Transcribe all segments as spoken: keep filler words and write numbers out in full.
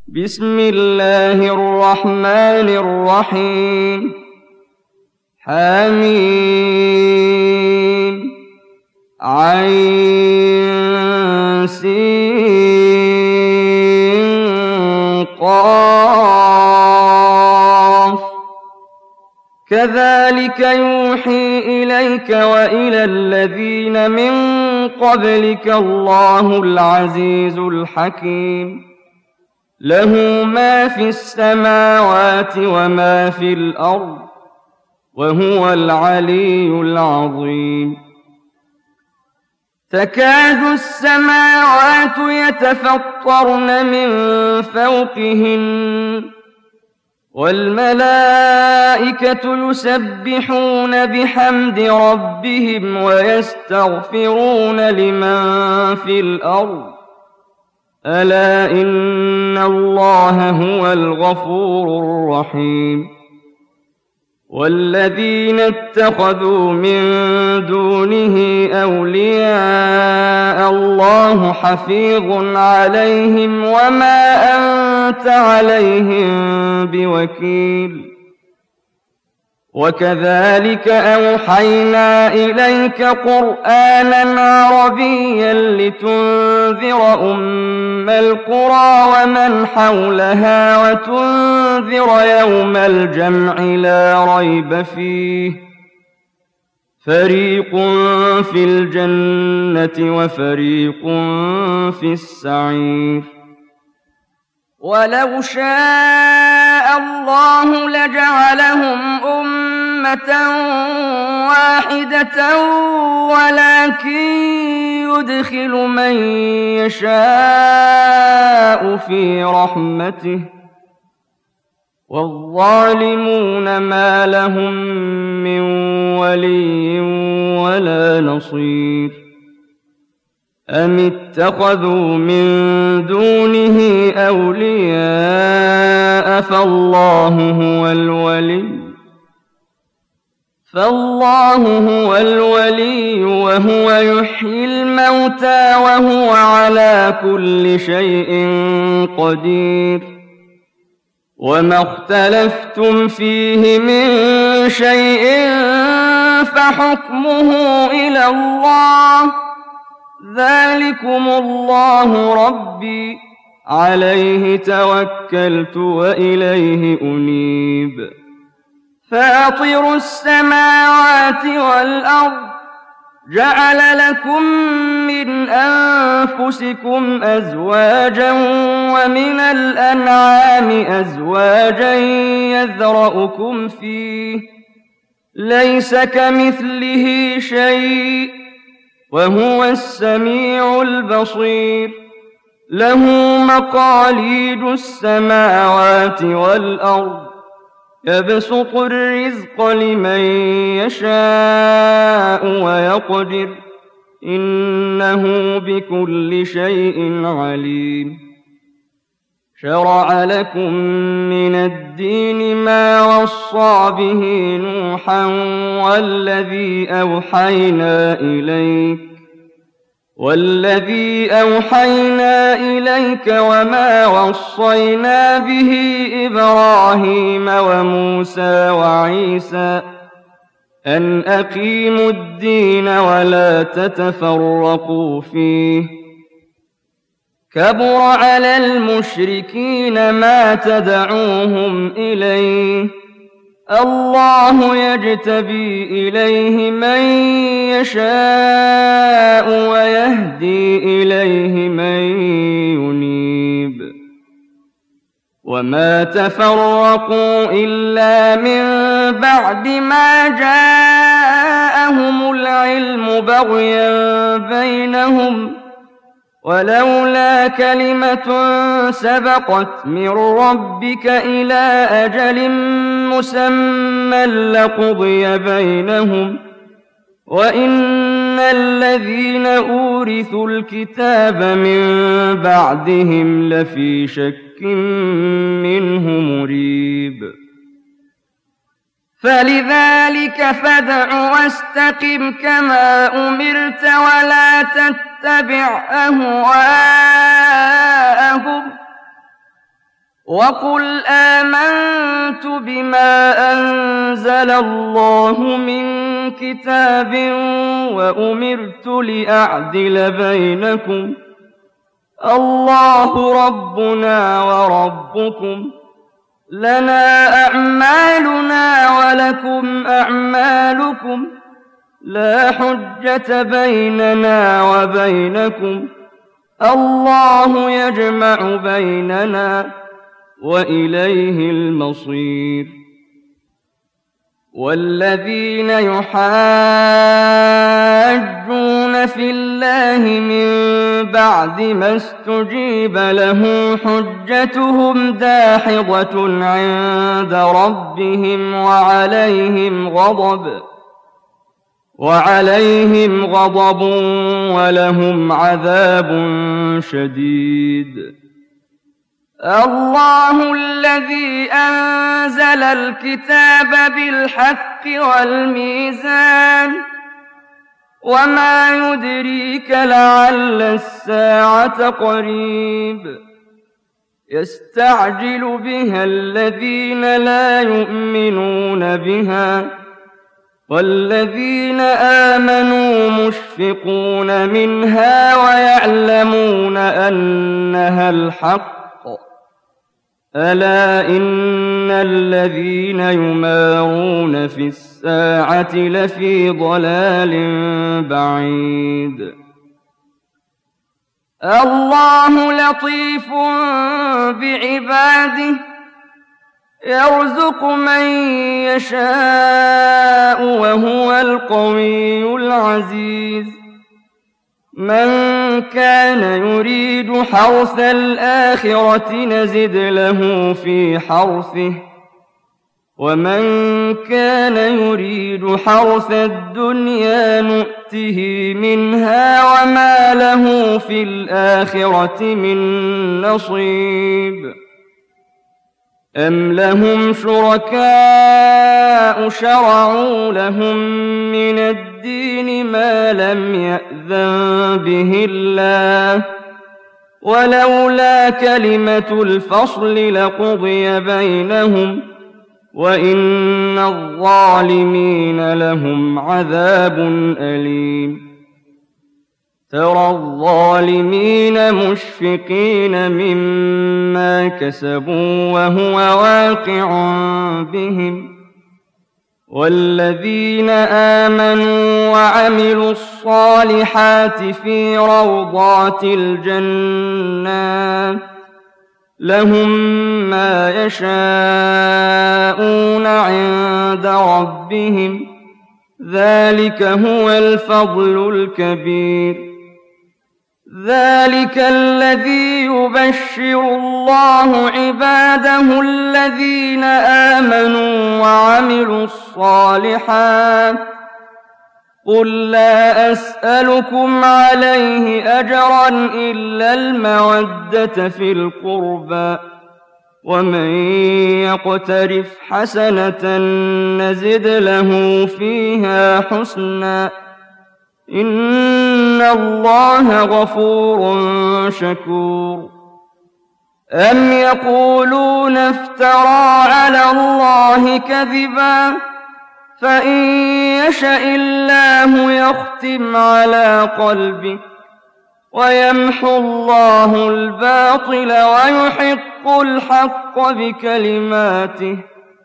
بسم الله الرحمن الرحيم حميم عين سين قاف كذلك يوحي إليك وإلى الذين من قبلك الله العزيز الحكيم له ما في السماوات وما في الأرض وهو العلي العظيم تكاد السماوات يتفطرن من فوقهن والملائكة يسبحون بحمد ربهم ويستغفرون لمن في الأرض ألا إن الله هو الغفور الرحيم والذين اتخذوا من دونه أولياء الله حفيظ عليهم وما أنت عليهم بوكيل وكذلك أوحينا إليك قرآنا عربيا لتنذر أم القرى ومن حولها وتنذر يوم الجمع لا ريب فيه فريق في الجنة وفريق في السعير ولو شاء الله لجعلهم أمة واحدة ولكن يدخل من يشاء في رحمته والظالمون ما لهم من ولي ولا نصير أم اتخذوا من دونه أولياء فالله هو الولي فالله هو الولي وهو يحيي الموتى وهو على كل شيء قدير وما اختلفتم فيه من شيء فحكمه إلى الله ذلكم الله ربي عليه توكلت وإليه أنيب فاطر السماوات والأرض جعل لكم من أنفسكم أزواجا ومن الأنعام أزواجا يذرأكم فيه ليس كمثله شيء وهو السميع البصير له مقاليد السماوات والأرض يبسط الرزق لمن يشاء ويقدر إنه بكل شيء عليم شرع لكم من الدين ما وصى به نوحا والذي أوحينا إليك والذي أوحينا إليك وما وصينا به إبراهيم وموسى وعيسى أن أقيموا الدين ولا تتفرقوا فيه كبر على المشركين ما تدعوهم إليه الله يجتبي إليه من يشاء ويهدي إليه من ينيب وما تفرقوا إلا من بعد ما جاءهم العلم بغيا بينهم ولولا كلمة سبقت من ربك إلى أجل مسمى لقضي بينهم وإن الذين أورثوا الكتاب من بعدهم لفي شك منه مريب فلذلك فادع واستقم كما أمرت ولا تتبع أهواءهم وقل آمنت بما أنزل الله من كتاب وأمرت لأعدل بينكم الله ربنا وربكم لنا أعمالنا ولكم أعمالكم لا حجة بيننا وبينكم الله يجمع بيننا وإليه المصير والذين يحاجون في الله من بعد ما استجيب له حجتهم داحضة عند ربهم وعليهم غضب وعليهم غضب ولهم عذاب شديد. الله الذي أنزل الكتاب بالحق والميزان وما يدريك لعل الساعة قريب يستعجل بها الذين لا يؤمنون بها والذين آمنوا مشفقون منها ويعلمون أنها الحق ألا إن الذين يمارون في الساعة لفي ضلال بعيد. الله لطيف بعباده يرزق من يشاء وهو القوي العزيز. من كان يريد حرث الآخرة نزد له في حرثه ومن كان يريد حرث الدنيا نؤته منها وما له في الآخرة من نصيب. أم لهم شركاء شرعوا لهم من الدين ما لم يأذن به الله ولولا كلمة الفصل لقضي بينهم وإن الظالمين لهم عذاب أليم. ترى الظالمين مشفقين مما كسبوا وهو واقع بهم والذين آمنوا وعملوا الصالحات في روضات الجنات لهم ما يشاءون عند ربهم ذلك هو الفضل الكبير. ذلك الذي يبشر الله عباده الذين آمنوا وعملوا الصالحات قل لا أسألكم عليه أجرا إلا المودة في القربى ومن يقترف حسنة نزد له فيها حسنا إن الله غفور شكور. أم يقولون افترى على الله كذبا فإن يشأ الله يختم على قلبك ويمحو الله الباطل ويحق الحق بكلماته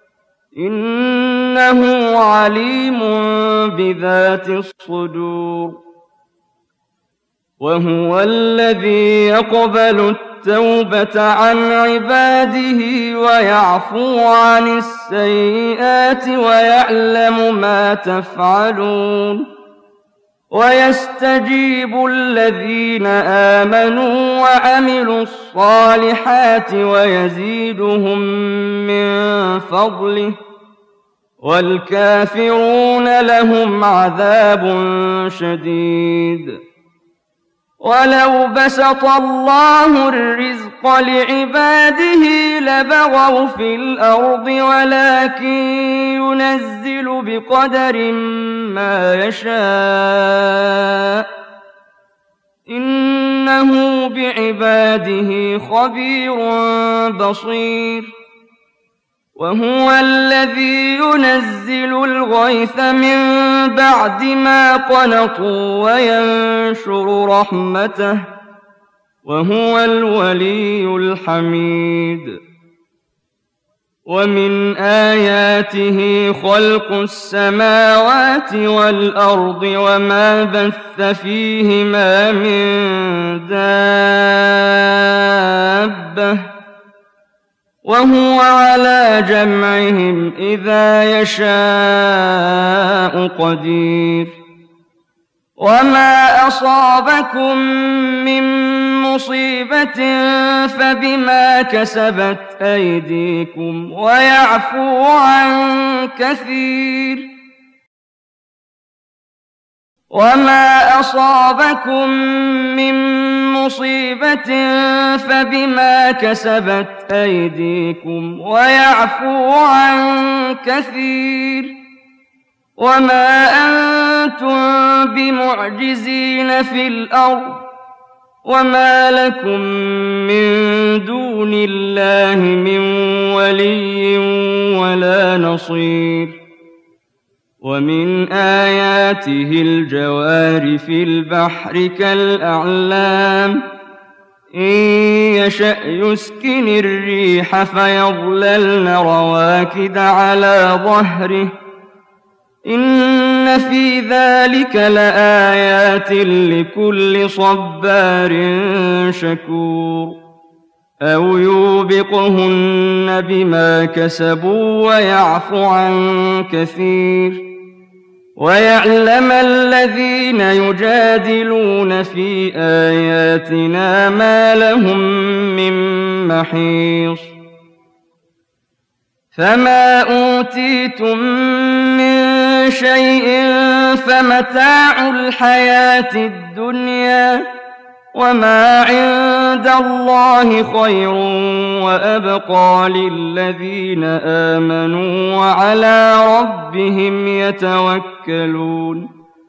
إنه عليم بذات الصدور. وهو الذي يقبل التوبة عن عباده ويعفو عن السيئات ويعلم ما تفعلون ويستجيب الذين آمنوا وعملوا الصالحات ويزيدهم من فضله والكافرون لهم عذاب شديد. ولو بسط الله الرزق لعباده لبغوا في الأرض ولكن ينزل بقدر ما يشاء إنه بعباده خبير بصير وهو الذي ينزل الغيث من بعد ما قنطوا وينشر رحمته وهو الولي الحميد ومن آياته خلق السماوات والأرض وما بث فيهما من دابة وهو على جمعهم إذا يشاء قدير وما أصابكم من مصيبة فبما كسبت أيديكم ويعفو عن كثير وما أصابكم من مصيبة فبما كسبت أيديكم ويعفو عن كثير وما أنتم بمعجزين في الأرض وما لكم من دون الله من ولي ولا نصير ومن آياته الجوار في البحر كالأعلام إن يشأ يسكن الريح فيظللن رواكد على ظهره إن في ذلك لآيات لكل صبار شكور أو يوبقهن بما كسبوا ويعفو عن كثير ويعلم الذين يجادلون في آياتنا ما لهم من محيص فما أوتيتم من شيء فمتاع الحياة الدنيا وما عند الله خير وأبقى للذين آمنوا وعلى ربهم يتوكلون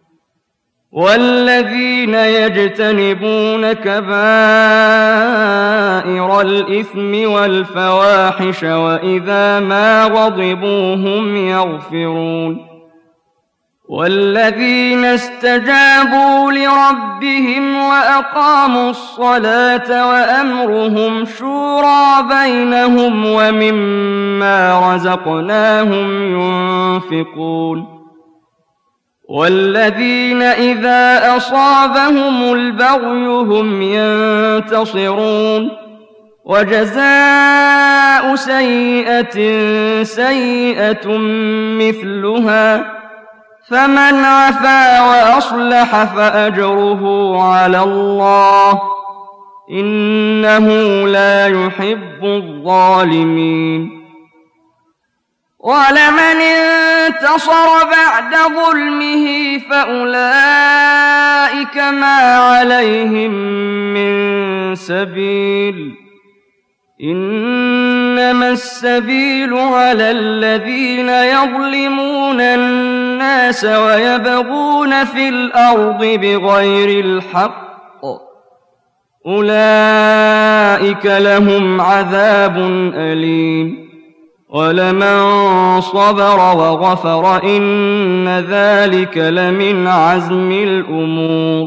والذين يجتنبون كبائر الإثم والفواحش وإذا ما غضبوا هم يغفرون والذين استجابوا لربهم وأقاموا الصلاة وأمرهم شورى بينهم ومما رزقناهم ينفقون والذين إذا أصابهم البغي هم ينتصرون وجزاء سيئة سيئة مثلها فمن عفا وأصلح فأجره على الله إنه لا يحب الظالمين ولمن انتصر بعد ظلمه فأولئك ما عليهم من سبيل إنما السبيل على الذين يظلمون الناس ويبغون في الأرض بغير الحق أولئك لهم عذاب أليم ولمن صبر وغفر إن ذلك لمن عزم الأمور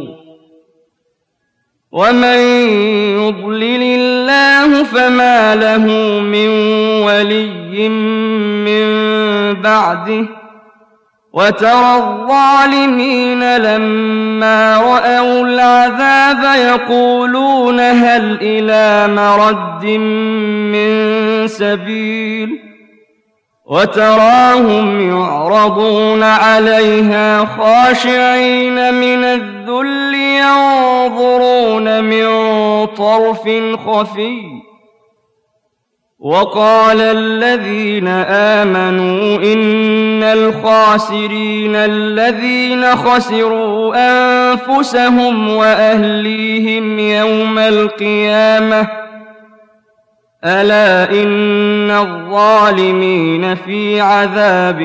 ومن يضلل الله فما له من ولي من بعده وترى الظالمين لما رأوا العذاب يقولون هل إلى مرد من سبيل وتراهم يعرضون عليها خاشعين من الذل ينظرون من طرف خفي وقال الذين آمنوا إن الخاسرين الذين خسروا أنفسهم وأهليهم يوم القيامة ألا إن الظالمين في عذاب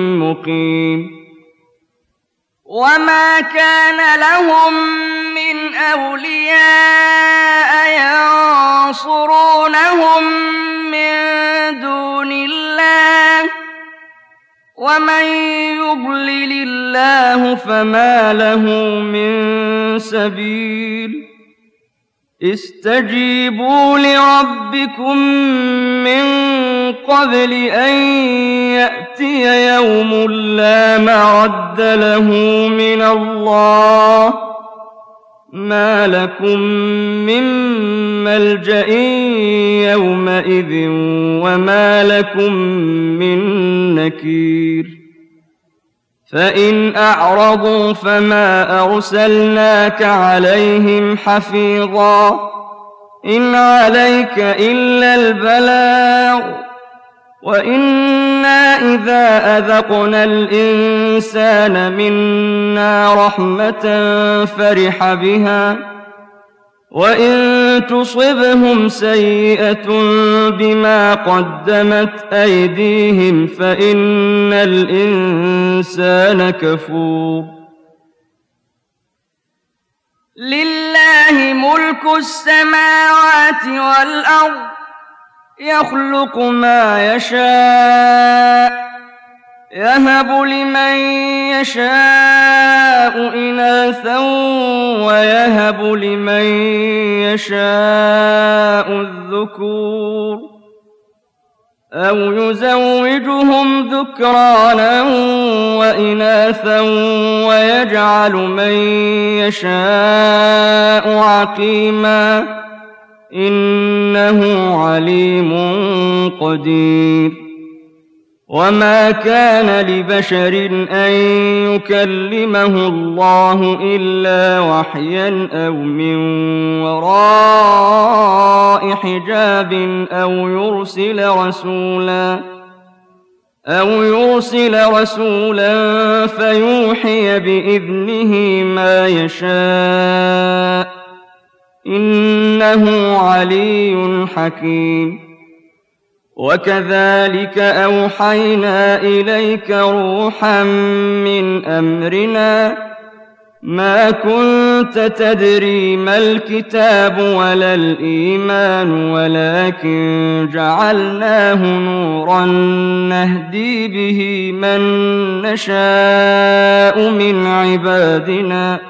مقيم وما كان لهم من أولياء ينصرونهم من دون الله ومن يضلل الله فما له من سبيل استجيبوا لربكم من قبل أن يأتي يوم لا مرد له من الله ما لكم من ملجأ يومئذ وما لكم من نكير فإن أعرضوا فما أرسلناك عليهم حفيظا إن عليك إلا البلاغ وإنا إذا أذقنا الإنسان منا رحمة فرح بها وإن تصبهم سيئة بما قدمت أيديهم فإن الإنسان كفور لله ملك السماوات والأرض يخلق ما يشاء يهب لمن يشاء إناثا ويهب لمن يشاء الذكور أو يزوجهم ذكرانا وإناثا ويجعل من يشاء عقيما إنه عليم قدير وما كان لبشر أن يكلمه الله إلا وحيا أو من وراء حجاب أو يرسل رسولا أو يرسل رسولا فيوحي بإذنه ما يشاء إنه علي حكيم وكذلك أوحينا إليك روحا من أمرنا ما كنت تدري ما الكتاب ولا الإيمان ولكن جعلناه نورا نهدي به من نشاء من عبادنا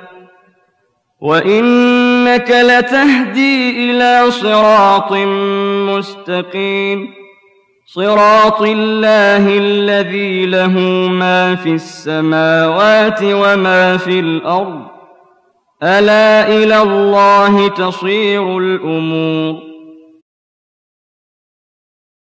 وإنك لتهدي إلى صراط مستقيم صراط الله الذي له ما في السماوات وما في الأرض ألا إلى الله تصير الأمور